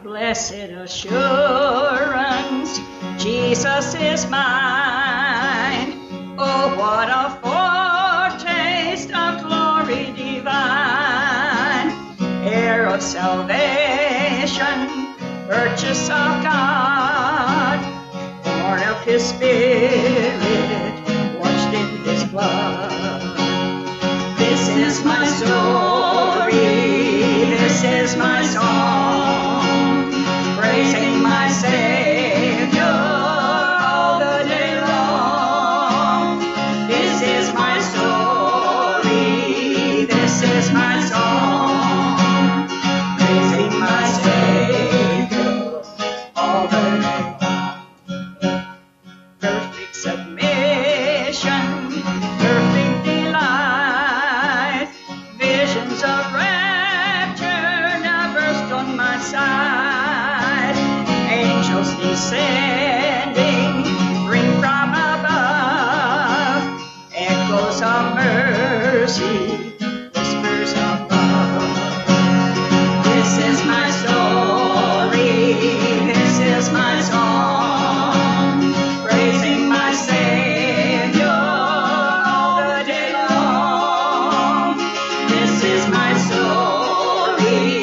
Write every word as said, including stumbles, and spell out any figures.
Blessed assurance, Jesus is mine. Oh, what a foretaste of glory divine, heir of salvation, purchase of God, born of His Spirit, washed in His blood. This is my story, this is my song, praising my Savior all the day long. This is my story, this is my song, praising my Savior all the day long. Perfect submission, perfect delight, visions of rapture now burst on my side. Angels descending, ring from above, echoes of mercy, whispers of love. This is my story, this is my song, praising my Savior all the day long. This is my story,